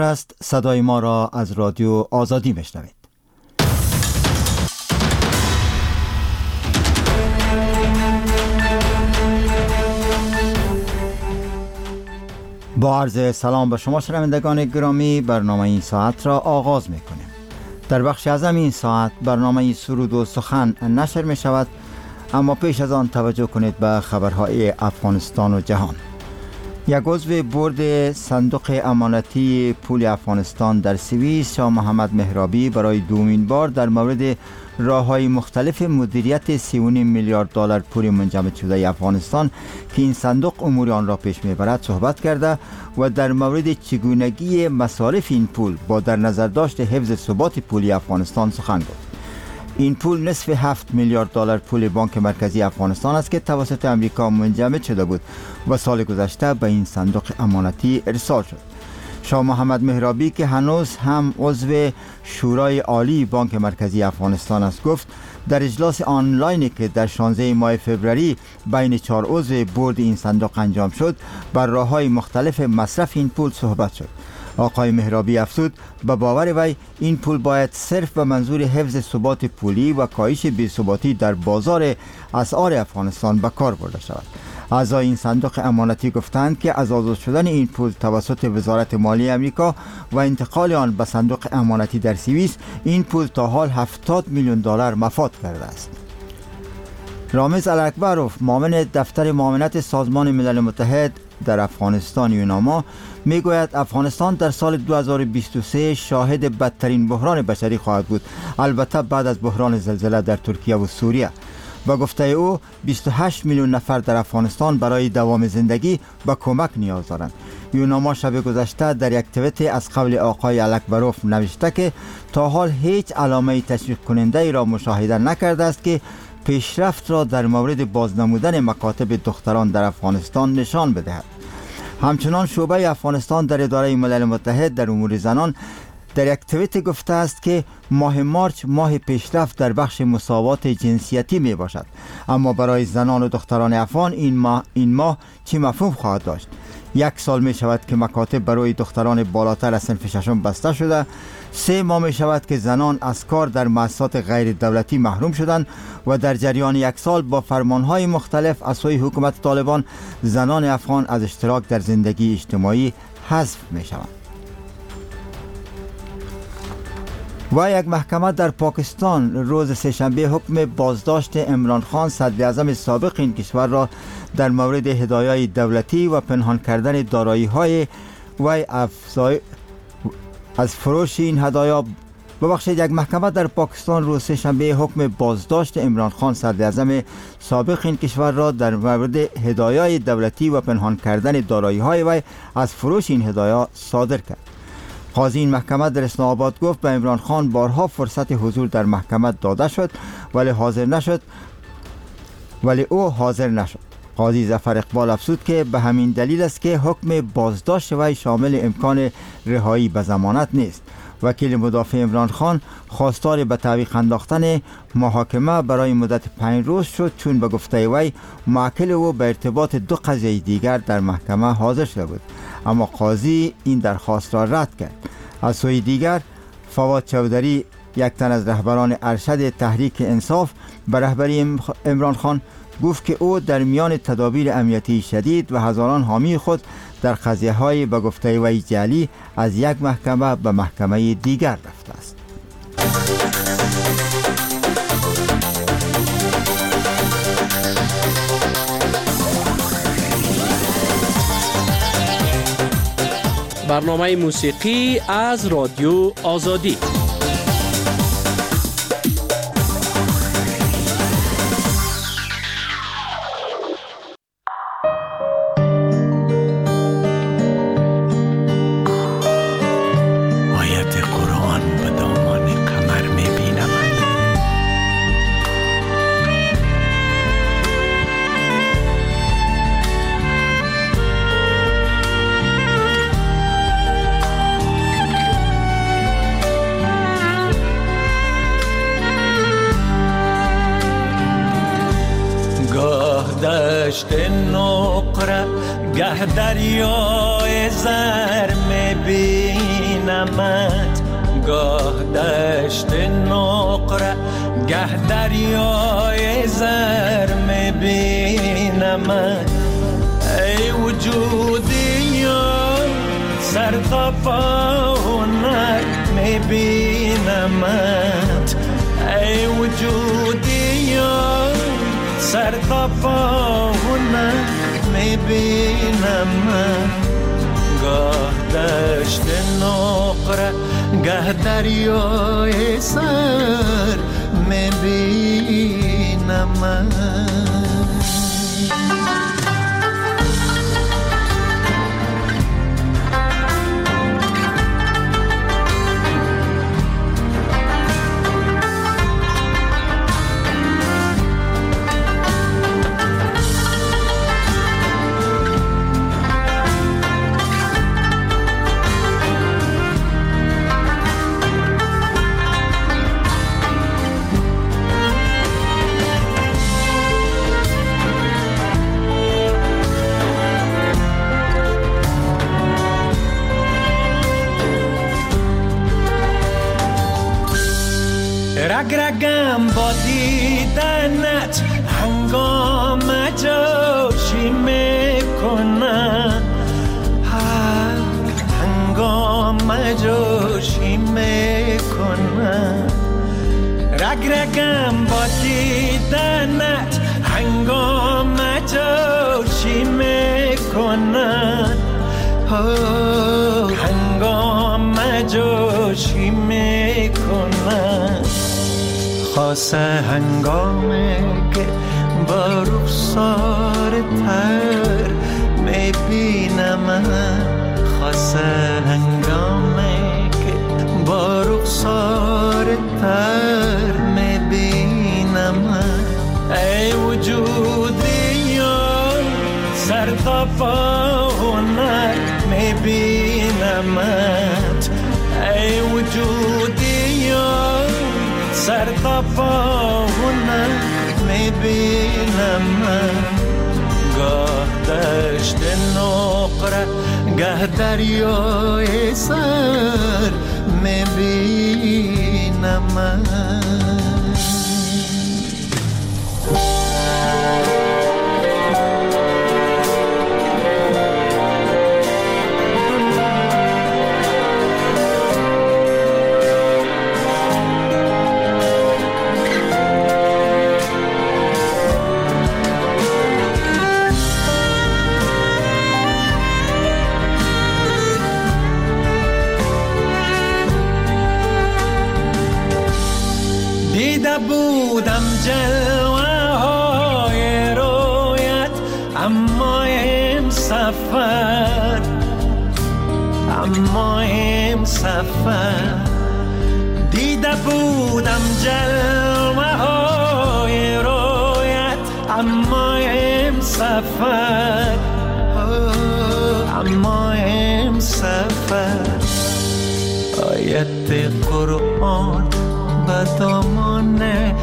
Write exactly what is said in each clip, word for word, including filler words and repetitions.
است. صدای ما را از رادیو آزادی میشنوید. با عرض سلام به شما شنوندگان گرامی، برنامه این ساعت را آغاز میکنیم. در بخش اعظم این ساعت برنامه سرود و سخن نشر می شود، اما پیش از آن توجه کنید به خبرهای افغانستان و جهان. یک عضو بورد صندوق امانتی پول افغانستان در سوئیس، شاه محمد مهرابی، برای دومین بار در مورد راه‌های مختلف مدیریت سی و نیم میلیارد دلار پول منجمد شده افغانستان که این صندوق امور آن را پیش میبرد صحبت کرده و در مورد چگونگی مصارف این پول با در نظر داشت حفظ ثبات پولی افغانستان سخن گفت. این پول نصف هفت میلیارد دلار پول بانک مرکزی افغانستان است که توسط امریکا منجمد شده بود و سال گذشته به این صندوق امانتی ارسال شد. شاه محمد مهرابی که هنوز هم عضو شورای عالی بانک مرکزی افغانستان است گفت در اجلاس آنلاینی که در شانزده ماه فوریه بین چهار عضو بورد این صندوق انجام شد بر راه‌های مختلف مصرف این پول صحبت شد. آقای مهرابی افزود به باور وی این پول باید صرف به منظور حفظ ثبات پولی و کاهش بی‌ثباتی در بازار اسعار افغانستان به کار برده شود. اعضای این صندوق امانتی گفتند که از آزاد شدن این پول توسط وزارت مالیه امریکا و انتقال آن به صندوق امانتی در سوئیس، این پول تا حال هفتاد میلیون دلار مفاد کرده است. رامز الاکبروف، معاون دفتر معاونت سازمان ملل متحد در افغانستان یوناما، میگوید افغانستان در سال دو هزار و بیست و سه شاهد بدترین بحران بشری خواهد بود، البته بعد از بحران زلزله در ترکیه و سوریه. با گفته او بیست و هشت میلیون نفر در افغانستان برای دوام زندگی به کمک نیاز دارند. یوناما شب گذشته در یک توییت از قول آقای الاکبروف نوشته که تا حال هیچ علامه تشویق کننده ای را مشاهده نکرده است که پیشرفت را در مورد بازنمودن مکاتب دختران در افغانستان نشان بدهد. همچنان شعبه افغانستان در اداره ملل متحد در امور زنان در یک توییت گفته است که ماه مارچ ماه پیشرفت در بخش مساوات جنسیتی می باشد، اما برای زنان و دختران افغان این ماه این ماه چه مفهوم خواهد داشت؟ یک سال می شود که مکاتب برای دختران بالاتر از صنف ششم بسته شده، سه ماه می شود که زنان از کار در مؤسسات غیر دولتی محروم شدند و در جریان یک سال با فرمانهای مختلف از سوی حکومت طالبان زنان افغان از اشتراک در زندگی اجتماعی حذف می شوند. و یک محکمه در پاکستان روز سه‌شنبه حکم بازداشت عمران خان صدر اعظم سابق این کشور را در مورد هدایای دولتی و پنهان کردن دارایی‌های وی افزای از فروش این هدایا ببخشید یک محکمه در پاکستان روز سه‌شنبه حکم بازداشت عمران خان صدر اعظم سابق این کشور را در مورد هدایای دولتی و پنهان کردن دارایی‌های وی از فروش این هدایا صادر کرد. قاضی این محکمه در اسلام آباد گفت به عمران خان بارها فرصت حضور در محکمه داده شد ولی حاضر نشد ولی او حاضر نشد. قاضی ظفر اقبال افزود که به همین دلیل است که حکم بازداشت وی شامل امکان رهایی به ضمانت نیست. وکیل مدافع عمران خان خواستار به تعویق انداختن محاکمه برای مدت پنج روز شد، چون به گفته وی موکل او به ارتباط دو قضیه دیگر در محکمه حاضر شده بود، اما قاضی این درخواست را رد کرد. از سوی دیگر فواد چودری، یک تن از رهبران ارشد تحریک انصاف به رهبری عمران خان، گفت که او در میان تدابیر امنیتی شدید و هزاران حامی خود در قضیه های به گفته وی جعلی از یک محکمه به محکمه دیگر رفته است. برنامه موسیقی از رادیو آزادی. دشت نقره گه دریای زر میبینم، بینمت، گاه دشت نقره گه دریای زر میبینمت. ای وجودی یا سر تا پا هنر میبینمت. ای وجودی یا سر تا پا هنر میبینمت. گاه دشت نقره گه دریای سر میبینمت. رگ رگم با دیدنت هنگام جوشی میکنم، هنگام جوشی میکنم. رگ رگم با دیدنت هنگام جوشی میکنم، هنگام جوشی میکنم. خاصه هنگامه که با رخسار تر میبینم، خاصه هنگامه که با رخسار تر میبینم. ای وجودی یا سر تا پا هنر میبینمت. ای وجودی یا سر تا پا هنر میبینمت. گاه دشت نقره گه دریای سر میبینمت. دیده بودم جلوه های رویت، اما ام سفر، اما ام سفر. دیده بودم جلوه های رویت، اما ام سفر، اما ام سفر. آیت قرآن به دامان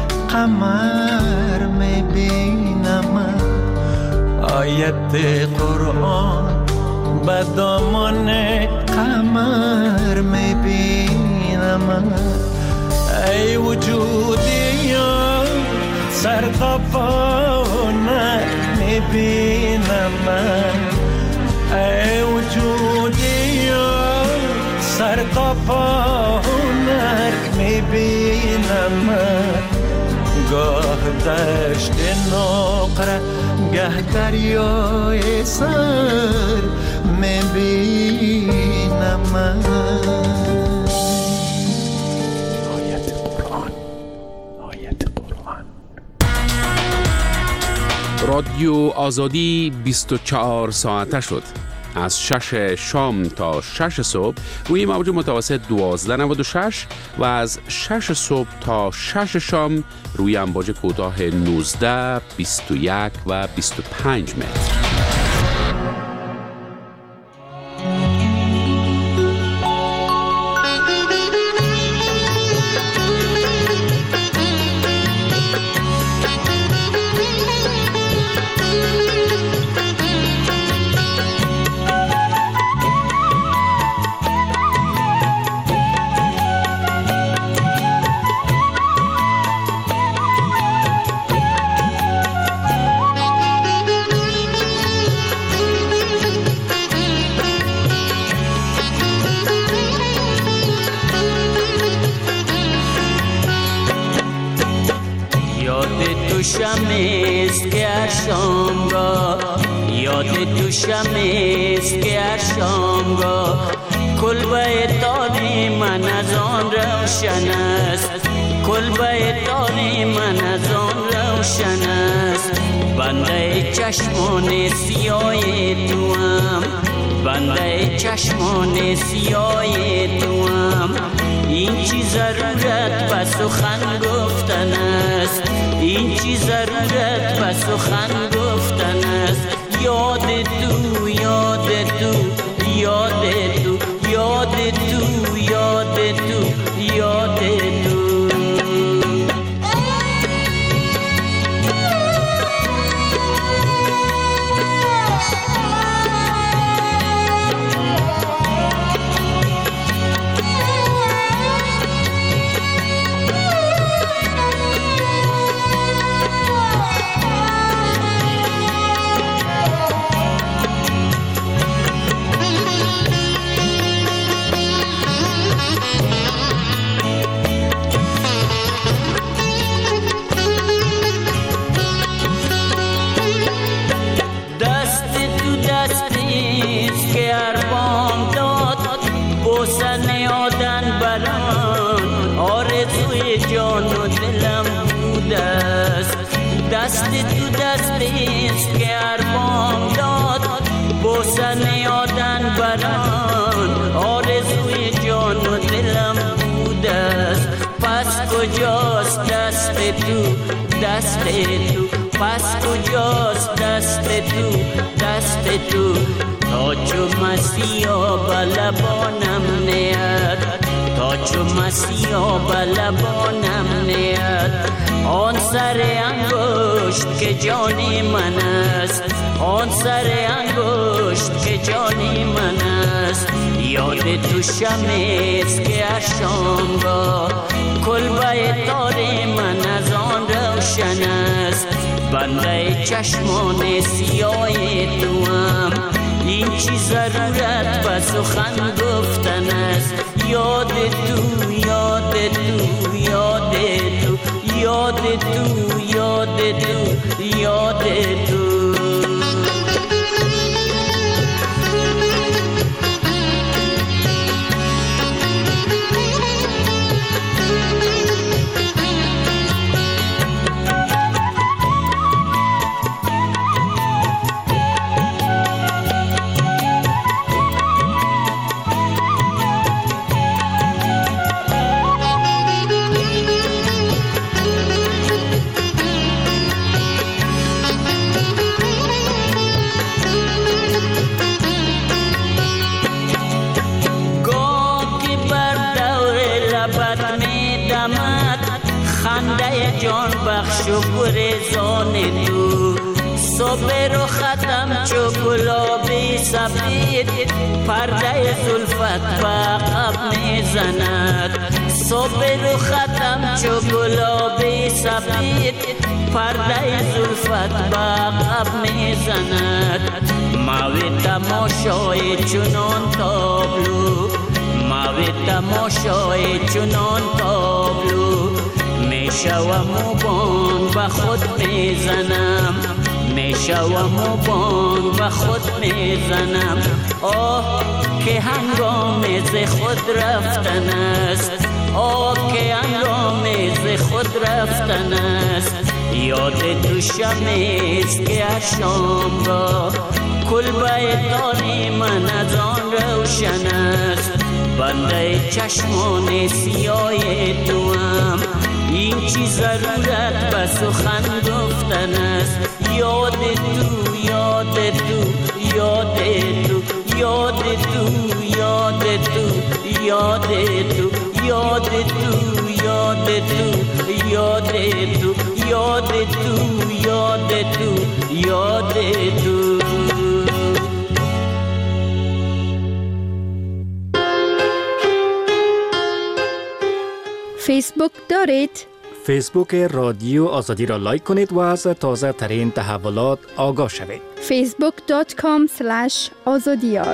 قمر میبینم، آیت قرآن به دامان قمر میبینم. ای وجودی یا سر تا پا هنر میبینم، ای وجودی یا سر تا پا هنر میبینم. گاه دشت نقره گه دریای سر میبینم. آیت قرآن، آیت قرآن. رادیو آزادی بیست و چهار ساعته شد. از شش شام تا شش صبح روی موج متوسط دوازده نود و شش و از شش صبح تا شش شام روی امواج کوتاه نوزده، بیست و یک و بیست و پنج متر. تو شمست که هر شامگاه، یاد تو شمست که هر شامگاه، کلبه تاری من از آن روشن است، کلبه تاری من از آن روشن است. بنده چشمان سیاه تو هم، بنده چشمان سیاه تو هم، این چی ضرورت به سخن گفتن است، این چی ضرورت به سخن گفتن است. یاد تو یاد تو یاد تو یاد تو یاد تو یاد تو. دست تو دست است که اربام داد، بوسن یادن بران آرزوی جان و دلم بود است. پس کجاست دست تو دست تو، پس کجاست دست تو دست تو. تا چو مسیحا بلبانم نیاد، تا چو مسیحا بلبانم نیاد. آن سر انگشت که جانی من است، آن سر انگشت که جانی من است. یاد تو شمست که هر شامگاه، کلبه تاری من از آن روشن است. بنده چشمان سیاه تو هم، این چی ضرورت به سخن گفتن است. یاد تو یاد تو یاد تو یاد تو یاد تو یاد تو. جان بخش و گریزان تو، صبح رو ختم چو گلابی سفید، پرده زلفت به عقب میزند. صبح رو ختم چو گلابی سفید، پرده زلفت به عقب میزند. موی تماشای چنان تابلو، موی تماشای چنان تابلو. میشوم و بانگ به خود میزنم، میشوم و بانگ به خود میزنم. آه که هنگام ز خود رفتن است، آه که هنگام ز خود رفتن است. یاد تو شمست که هر شامگاه، کلبه تاری من از آن روشن است. بنده چشمان سیاه تو هم، این چی ضرورت به سخن گفتن است. یاد تو یاد تو یاد تو یاد تو یاد تو یاد تو یاد تو یاد تو یاد تو یاد تو یاد تو یاد تو. فیسبوک دارید؟ فیسبوک رادیو آزادی را لایک کنید و از تازه ترین تحولات آگاه شوید. فیسبوک دات کام اسلش آزادیار.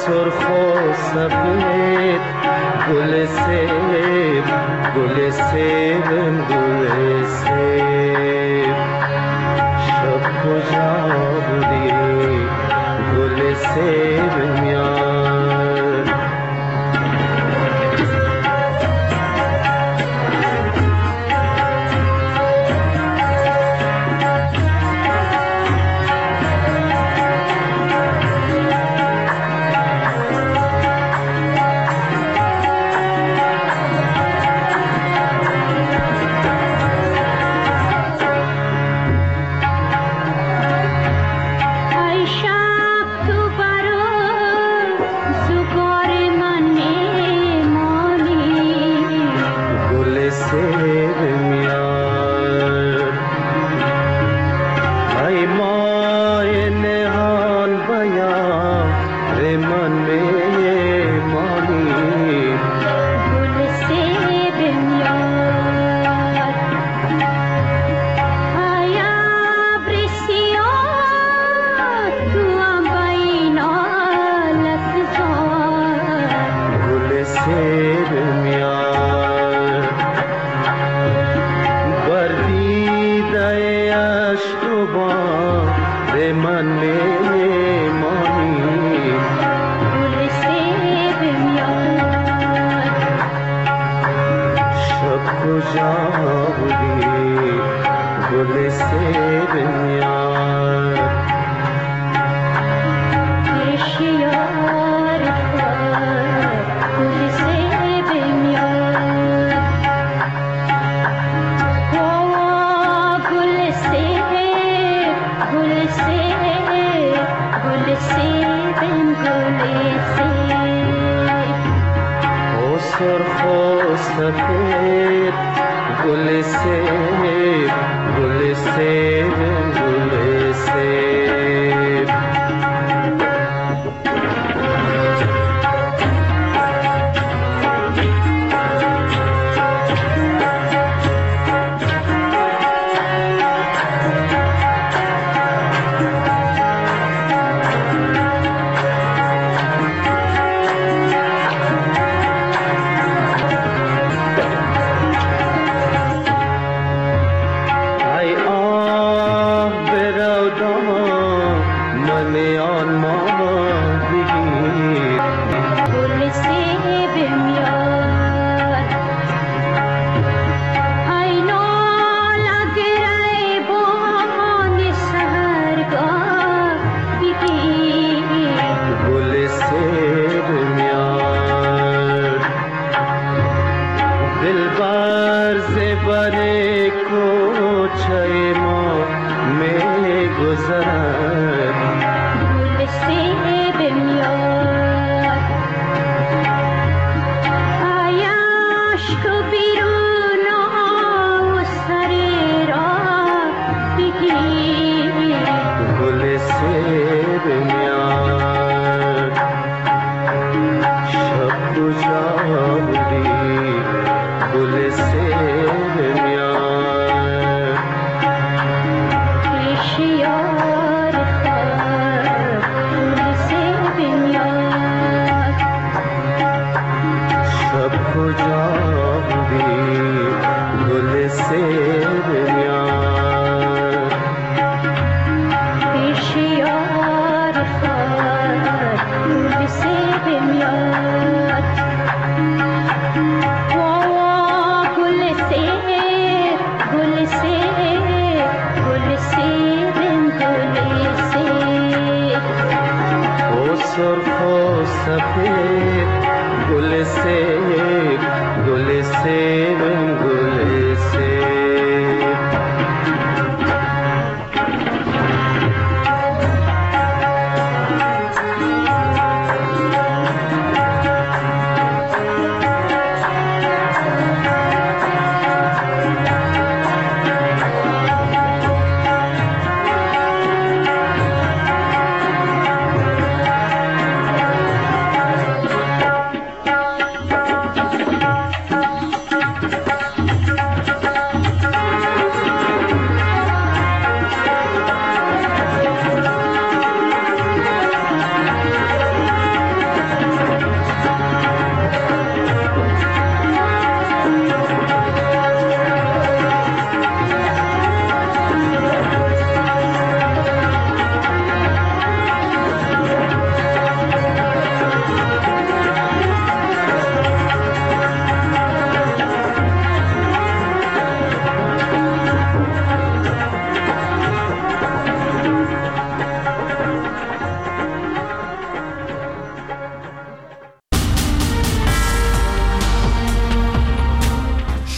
سرخ و سفید گل سیب گل سیب گل سیب شب کجا بودی گل سیب میان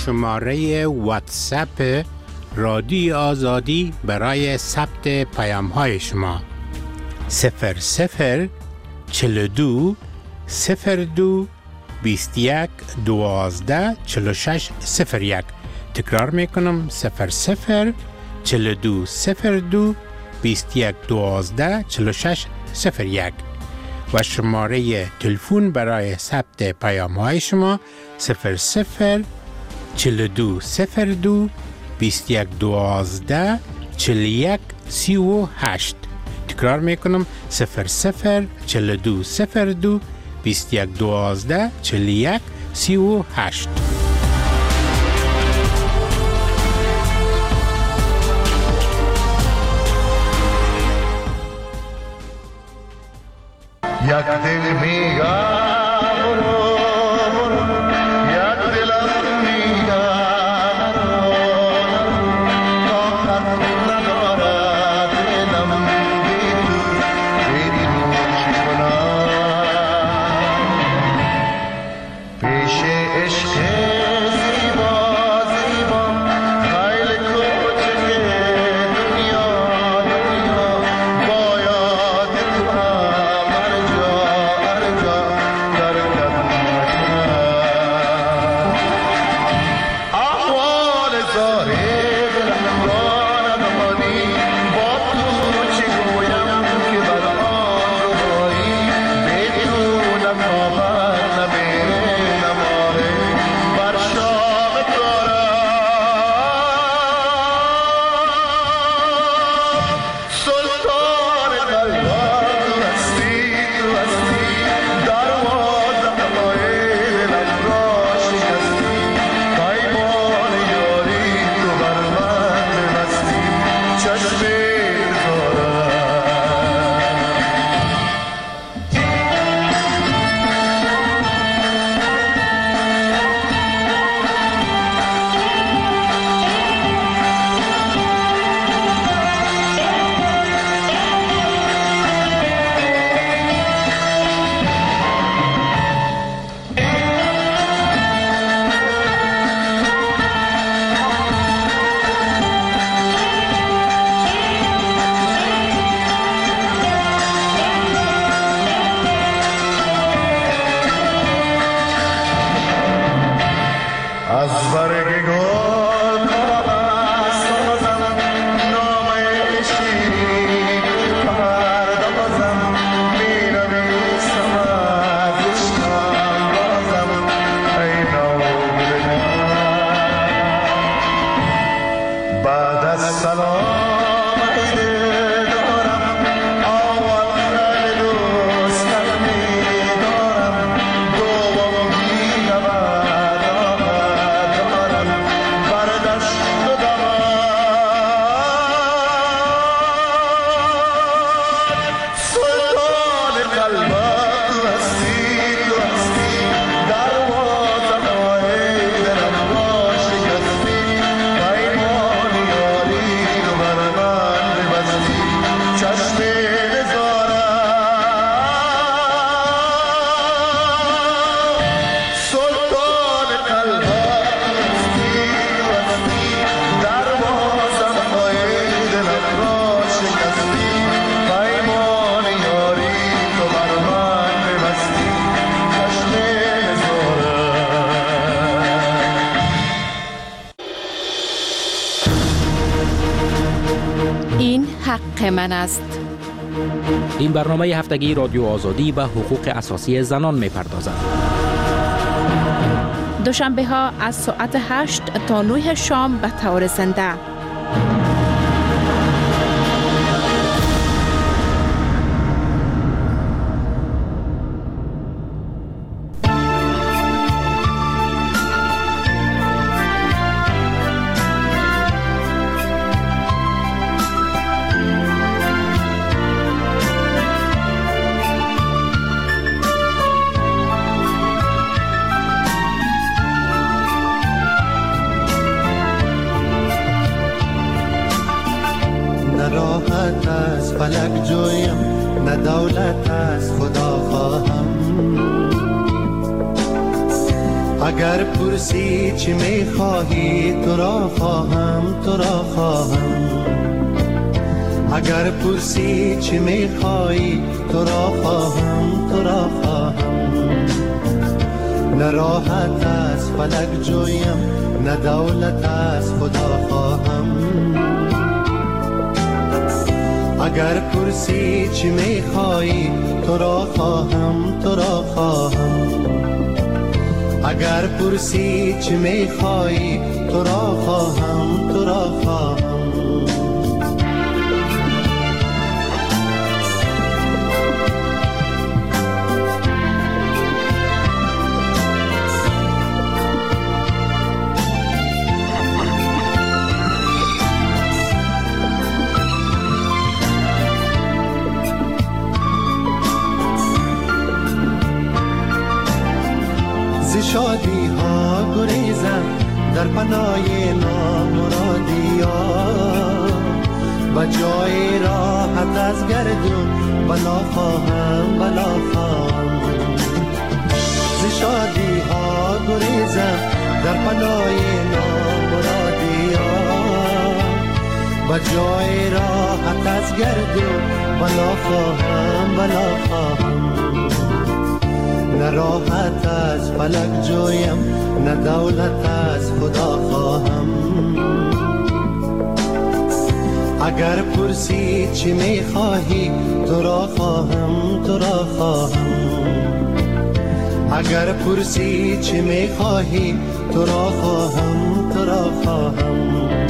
شماره واتساپ رادیو آزادی برای ثبت پیام های شما صفر صفر چهل و دو صفر دو بیست و یک دوازده چهل و شش صفر یک. تکرار میکنم صفر صفر چهل و دو صفر دو بیست و یک دوازده چهل و شش صفر یک و شماره تلفن برای ثبت پیام های شما صفر صفر چهل و دو صفر دو بیست و یک دوازده چهل و یک سی و هشت. تکرار میکنم صفر صفر چهل و دو صفر دو بیست و یک دوازده چهل و یک سی و هشت. یک دل میگم برو برو یک دلم میگم نرو طاقت ندارد دلم بی تو بری رو چی کنم پیش عشق زیبا زیبا خیل کوچک دنیا دنیا باید تو هم هر جا هر جا درکت نکنم احوال ظاهر دلم را ندانی با تو چه گویم که بر آن روایی بدون نکامت نبیره نماره بر شام کارم سلطان قلبم تو هستی تو هستی دروازه همای دلم را شکستی پیمان یاری تو بر من ببستی چشم زارم از برگ گل سازم نام شیرین پردازم می‌نویسم از عشقم بازم ای نوبلم بعد از سلام ای دل دارم اول دوستم می‌دارم دوم بی‌نود دارم بردشت و دمد سلطان قلبم تو هستی تو هستی دروازه های دلم را شکستی پیمان یاری تو بر من ببستی چشم نزارم سلطان قلبم تو هستی دروازه های دلم را شکستی پیمان یاری تو بر من ببستی چشم نزارم این حق من است. این برنامه هفتگی رادیو آزادی به حقوق اساسی زنان می‌پردازد. دوشنبه ها از ساعت هشت تا نه شام به طور زنده. راحت از فلک جویم نه دولت از خدا خواهم اگر پرسی چی میخواهی تو را خواهم تو را خواهم اگر پرسی چی میخواهی تو را خواهم تو را خواهم نه راحت از فلک جویم نه دولت از خدا خواهم اگر پرسی چی میخواهی تو را خواهم تو را خواهم اگر پرسی چی میخواهی تو را خواهم تو را خواهم شادی ها گریزم در پناه نامرادی ها و جای راحت از گردون بلا خواهم بلا خواهم ز شادی ها گریزم در پناه نامرادی ها و جای راحت از گردون بلا خواهم بلا خواهم نه راحت از فلک جویم نه دولت از خدا خواهم اگر پرسی چی میخواهی تو را خواهم تو را خواهم اگر پرسی چی میخواهی تو را خواهم تو را خواهم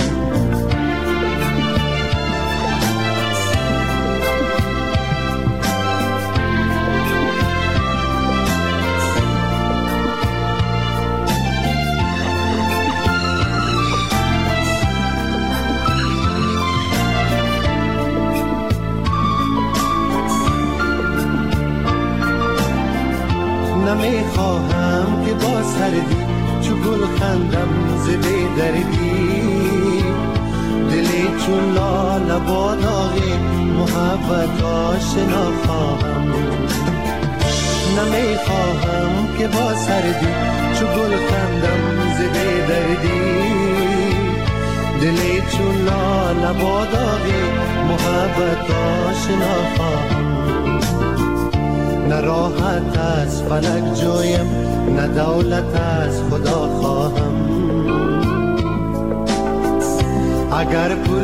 نمیخواهم که با سردی چو گل خندم ز بی دردی دلی چون لاله با داغ محبت آشنا خواهم نمیخواهم که با سردی چو گل خندم ز بی دردی دلی چون لاله با داغ محبت آشنا خواهم نه راحت از فلک جویم نه دولت از خدا خواهم اگر